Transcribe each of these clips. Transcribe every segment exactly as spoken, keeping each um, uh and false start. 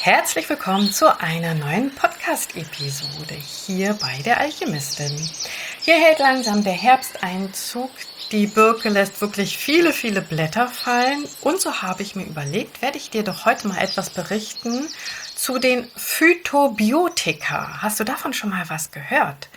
Herzlich willkommen zu einer neuen Podcast-Episode hier bei der Alchemistin. Hier hält langsam der Herbsteinzug. Die Birke lässt wirklich viele, viele Blätter fallen. Und so habe ich mir überlegt, werde ich dir doch heute mal etwas berichten zu den Phytobiotika. Hast du davon schon mal was gehört?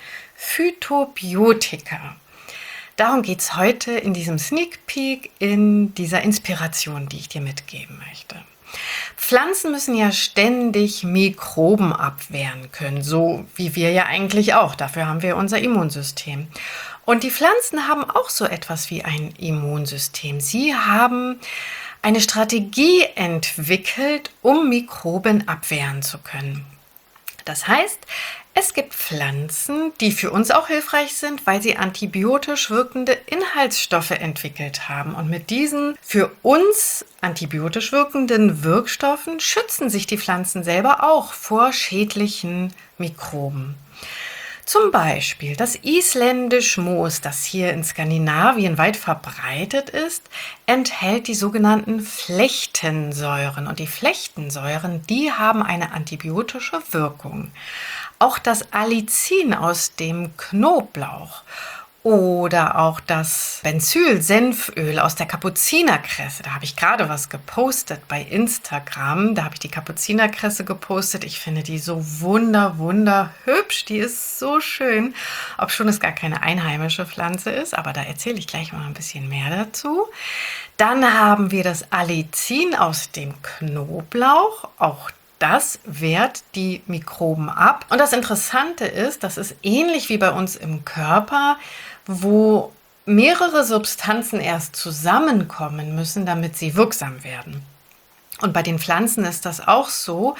Phytobiotika. Darum geht es heute in diesem Sneak Peek, in dieser Inspiration, die ich dir mitgeben möchte. Pflanzen müssen ja ständig Mikroben abwehren können, so wie wir ja eigentlich auch. Dafür haben wir unser Immunsystem. Und die Pflanzen haben auch so etwas wie ein Immunsystem. Sie haben eine Strategie entwickelt, um Mikroben abwehren zu können. Das heißt, es gibt Pflanzen, die für uns auch hilfreich sind, weil sie antibiotisch wirkende Inhaltsstoffe entwickelt haben. Und mit diesen für uns antibiotisch wirkenden Wirkstoffen schützen sich die Pflanzen selber auch vor schädlichen Mikroben. Zum Beispiel das isländische Moos, das hier in Skandinavien weit verbreitet ist, enthält die sogenannten Flechtensäuren. Und die Flechtensäuren, die haben eine antibiotische Wirkung. Auch das Allicin aus dem Knoblauch oder auch das Benzyl-Senföl aus der Kapuzinerkresse. Da habe ich gerade was gepostet bei Instagram. Da habe ich die Kapuzinerkresse gepostet. Ich finde die so wunder, wunder hübsch. Die ist so schön. Ob schon es gar keine einheimische Pflanze ist, aber da erzähle ich gleich mal ein bisschen mehr dazu. Dann haben wir das Allicin aus dem Knoblauch. Auch das wehrt die Mikroben ab. Und das Interessante ist, das ist ähnlich wie bei uns im Körper, wo mehrere Substanzen erst zusammenkommen müssen, damit sie wirksam werden. Und bei den Pflanzen ist das auch so.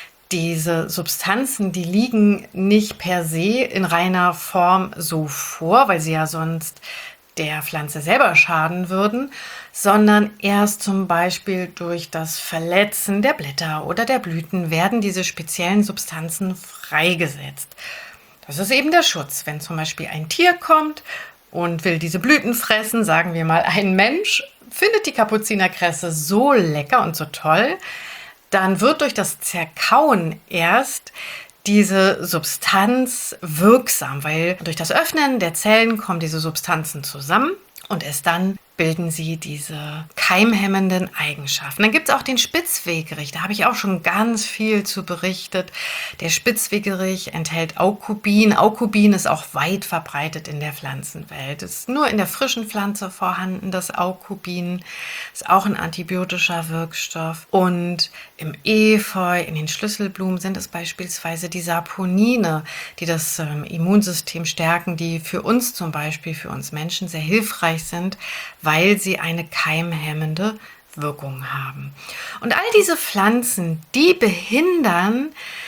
Diese Substanzen, die liegen nicht per se in reiner Form so vor, weil sie ja sonst der Pflanze selber schaden würden, sondern erst zum Beispiel durch das Verletzen der Blätter oder der Blüten werden diese speziellen Substanzen freigesetzt. Das ist eben der Schutz. Wenn zum Beispiel ein Tier kommt und will diese Blüten fressen, sagen wir mal ein Mensch, findet die Kapuzinerkresse so lecker und so toll, dann wird durch das Zerkauen erst diese Substanz wirksam, weil durch das Öffnen der Zellen kommen diese Substanzen zusammen und erst dann bilden sie diese keimhemmenden Eigenschaften. Dann gibt es auch den Spitzwegerich, da habe ich auch schon ganz viel zu berichtet. Der Spitzwegerich enthält Aucubin. Aucubin ist auch weit verbreitet in der Pflanzenwelt. Es ist nur in der frischen Pflanze vorhanden, das Aucubin. Ist auch ein antibiotischer Wirkstoff. Und im Efeu, in den Schlüsselblumen sind es beispielsweise die Saponine, die das ähm, Immunsystem stärken, die für uns zum Beispiel, für uns Menschen sehr hilfreich sind, weil sie eine keimhemmende Wirkung haben. Und all diese Pflanzen, die behindern,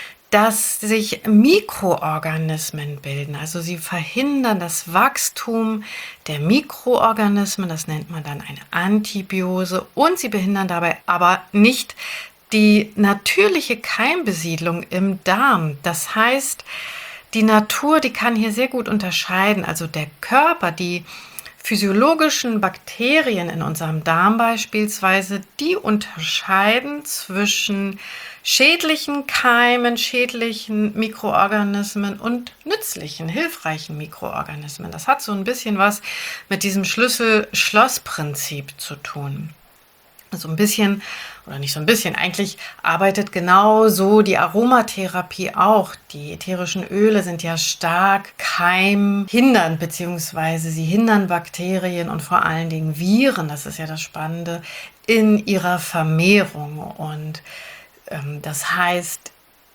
dass sich Mikroorganismen bilden. Also sie verhindern das Wachstum der Mikroorganismen, das nennt man dann eine Antibiose, und sie behindern dabei aber nicht die natürliche Keimbesiedlung im Darm. Das heißt, die Natur, die kann hier sehr gut unterscheiden, also der Körper, die physiologischen Bakterien in unserem Darm beispielsweise, die unterscheiden zwischen schädlichen Keimen, schädlichen Mikroorganismen und nützlichen, hilfreichen Mikroorganismen. Das hat so ein bisschen was mit diesem Schlüssel-Schloss-Prinzip zu tun. So ein bisschen, oder nicht so ein bisschen, eigentlich arbeitet genau so die Aromatherapie auch. Die ätherischen Öle sind ja stark keimhindernd, beziehungsweise sie hindern Bakterien und vor allen Dingen Viren, das ist ja das Spannende, in ihrer Vermehrung. Und ähm, das heißt,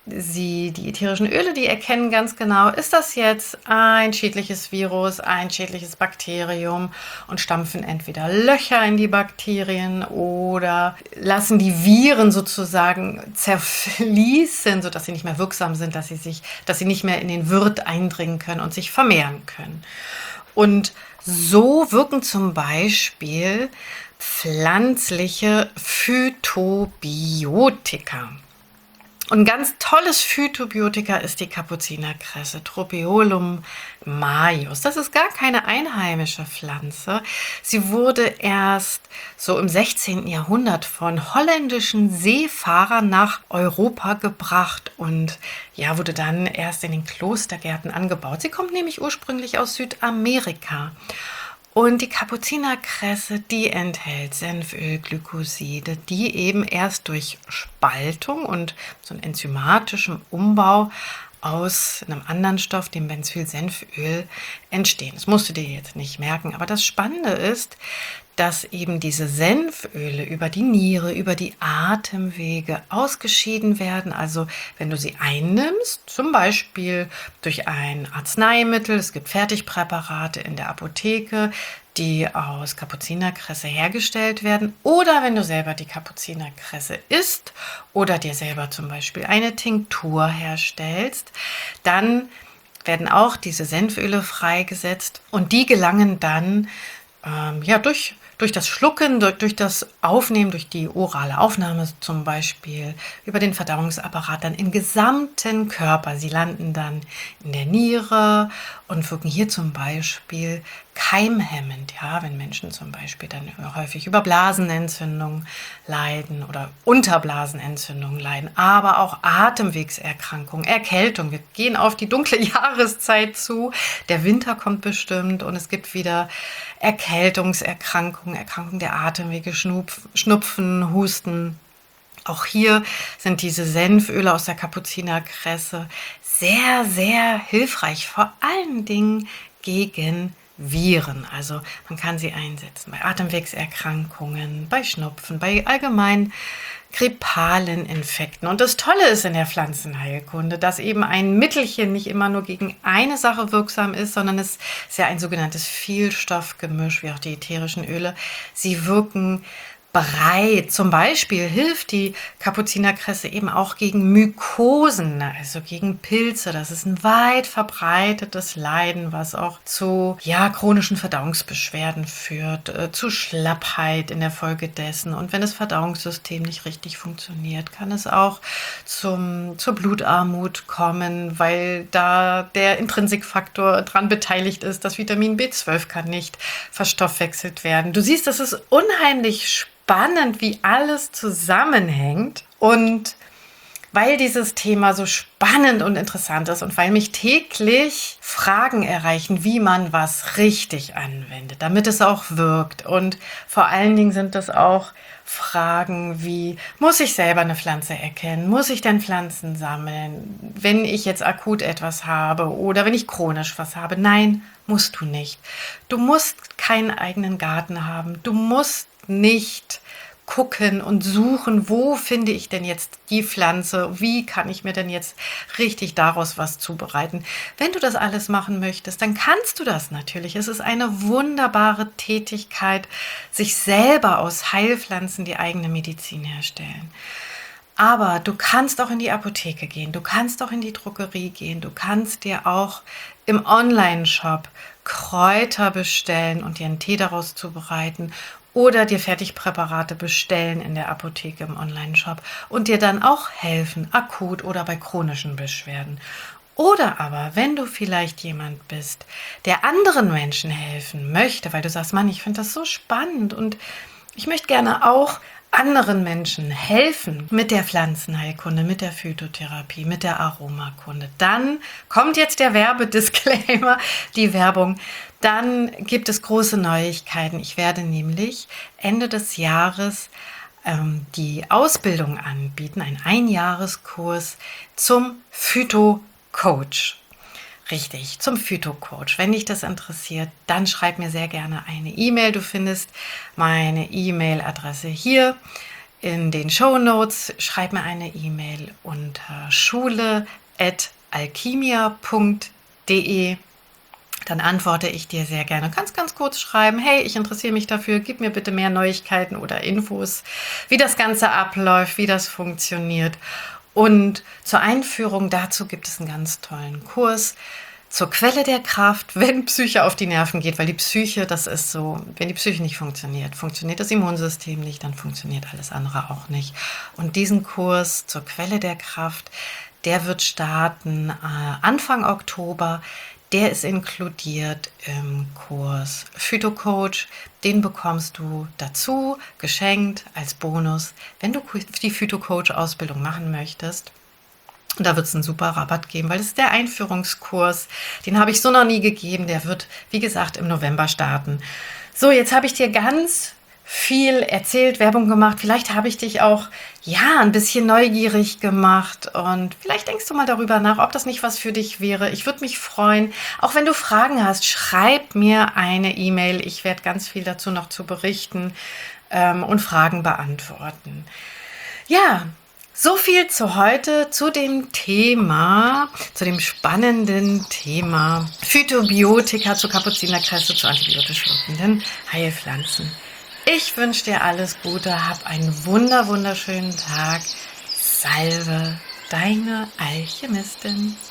Sie, die ätherischen Öle, die erkennen ganz genau, ist das jetzt ein schädliches Virus, ein schädliches Bakterium, und stampfen entweder Löcher in die Bakterien oder lassen die Viren sozusagen zerfließen, sodass sie nicht mehr wirksam sind, dass sie sich, dass sie nicht mehr in den Wirt eindringen können und sich vermehren können. Und so wirken zum Beispiel pflanzliche Phytobiotika. Und ein ganz tolles Phytobiotika ist die Kapuzinerkresse, Tropaeolum majus. Das ist gar keine einheimische Pflanze. Sie wurde erst so im sechzehnten Jahrhundert von holländischen Seefahrern nach Europa gebracht und ja, wurde dann erst in den Klostergärten angebaut. Sie kommt nämlich ursprünglich aus Südamerika. Und die Kapuzinerkresse, die enthält Senföl, Glykoside, die eben erst durch Spaltung und so einem enzymatischen Umbau aus einem anderen Stoff, dem Benzylsenföl, entstehen. Das musst du dir jetzt nicht merken, aber das Spannende ist, dass eben diese Senföle über die Niere, über die Atemwege ausgeschieden werden. Also wenn du sie einnimmst, zum Beispiel durch ein Arzneimittel, es gibt Fertigpräparate in der Apotheke, die aus Kapuzinerkresse hergestellt werden, oder wenn du selber die Kapuzinerkresse isst oder dir selber zum Beispiel eine Tinktur herstellst, dann werden auch diese Senföle freigesetzt und die gelangen dann ähm, ja, durch, durch das Schlucken, durch, durch das Aufnehmen, durch die orale Aufnahme zum Beispiel, über den Verdauungsapparat dann im gesamten Körper. Sie landen dann in der Niere und wirken hier zum Beispiel keimhemmend, ja, wenn Menschen zum Beispiel dann häufig über Blasenentzündung leiden oder Unterblasenentzündung leiden, aber auch Atemwegserkrankungen, Erkältung. Wir gehen auf die dunkle Jahreszeit zu, der Winter kommt bestimmt und es gibt wieder Erkältungserkrankungen, Erkrankungen der Atemwege, Schnupfen, Husten. Auch hier sind diese Senföle aus der Kapuzinerkresse sehr, sehr hilfreich, vor allen Dingen gegen Viren. Also man kann sie einsetzen bei Atemwegserkrankungen, bei Schnupfen, bei allgemein grippalen Infekten. Und das Tolle ist in der Pflanzenheilkunde, dass eben ein Mittelchen nicht immer nur gegen eine Sache wirksam ist, sondern es ist ja ein sogenanntes Vielstoffgemisch, wie auch die ätherischen Öle. Sie wirken breit. Zum Beispiel hilft die Kapuzinerkresse eben auch gegen Mykosen, also gegen Pilze. Das ist ein weit verbreitetes Leiden, was auch zu ja, chronischen Verdauungsbeschwerden führt, äh, zu Schlappheit in der Folge dessen. Und wenn das Verdauungssystem nicht richtig funktioniert, kann es auch zum, zur Blutarmut kommen, weil da der Intrinsikfaktor dran beteiligt ist. Das Vitamin B zwölf kann nicht verstoffwechselt werden. Du siehst, das ist unheimlich spannend. Spannend, wie alles zusammenhängt und weil dieses Thema so spannend und interessant ist und weil mich täglich Fragen erreichen, wie man was richtig anwendet, damit es auch wirkt. Und vor allen Dingen sind das auch Fragen wie, muss ich selber eine Pflanze erkennen? Muss ich denn Pflanzen sammeln, wenn ich jetzt akut etwas habe oder wenn ich chronisch was habe? Nein, musst du nicht. Du musst keinen eigenen Garten haben. Du musst nicht gucken und suchen, wo finde ich denn jetzt die Pflanze, wie kann ich mir denn jetzt richtig daraus was zubereiten. Wenn du das alles machen möchtest, dann kannst du das natürlich. Es ist eine wunderbare Tätigkeit, sich selber aus Heilpflanzen die eigene Medizin herstellen. Aber du kannst auch in die Apotheke gehen, du kannst auch in die Drogerie gehen, du kannst dir auch im Online-Shop Kräuter bestellen und dir einen Tee daraus zubereiten oder dir Fertigpräparate bestellen in der Apotheke im Online-Shop und dir dann auch helfen, akut oder bei chronischen Beschwerden. Oder aber, wenn du vielleicht jemand bist, der anderen Menschen helfen möchte, weil du sagst, Mann, ich finde das so spannend und ich möchte gerne auch anderen Menschen helfen mit der Pflanzenheilkunde, mit der Phytotherapie, mit der Aromakunde, dann kommt jetzt der Werbedisclaimer, die Werbung, dann gibt es große Neuigkeiten. Ich werde nämlich Ende des Jahres ähm, die Ausbildung anbieten, einen Einjahreskurs zum Phyto-Coach. Richtig, zum Phyto-Coach. Wenn dich das interessiert, dann schreib mir sehr gerne eine E-Mail. Du findest meine E-Mail-Adresse hier in den Shownotes. Schreib mir eine E-Mail unter schule at alchimia punkt de. Dann antworte ich dir sehr gerne. Du kannst ganz kurz schreiben, hey, ich interessiere mich dafür, gib mir bitte mehr Neuigkeiten oder Infos, wie das Ganze abläuft, wie das funktioniert. Und zur Einführung dazu gibt es einen ganz tollen Kurs, zur Quelle der Kraft, wenn Psyche auf die Nerven geht, weil die Psyche, das ist so, wenn die Psyche nicht funktioniert, funktioniert das Immunsystem nicht, dann funktioniert alles andere auch nicht. Und diesen Kurs zur Quelle der Kraft, der wird starten äh, Anfang Oktober. Der ist inkludiert im Kurs Phytocoach. Den bekommst du dazu, geschenkt, als Bonus, wenn du die Phytocoach-Ausbildung machen möchtest. Und da wird es einen super Rabatt geben, weil das ist der Einführungskurs. Den habe ich so noch nie gegeben. Der wird, wie gesagt, im November starten. So, jetzt habe ich dir ganz viel erzählt, Werbung gemacht. Vielleicht habe ich dich auch, ja, ein bisschen neugierig gemacht. Und vielleicht denkst du mal darüber nach, ob das nicht was für dich wäre. Ich würde mich freuen. Auch wenn du Fragen hast, schreib mir eine E-Mail. Ich werde ganz viel dazu noch zu berichten ähm, und Fragen beantworten. Ja, so viel zu heute, zu dem Thema, zu dem spannenden Thema Phytobiotika, zu Kapuzinerkresse, zu antibiotisch wirkenden Heilpflanzen. Ich wünsche dir alles Gute, hab einen wunder, wunderschönen Tag. Salve, deine Alchemistin.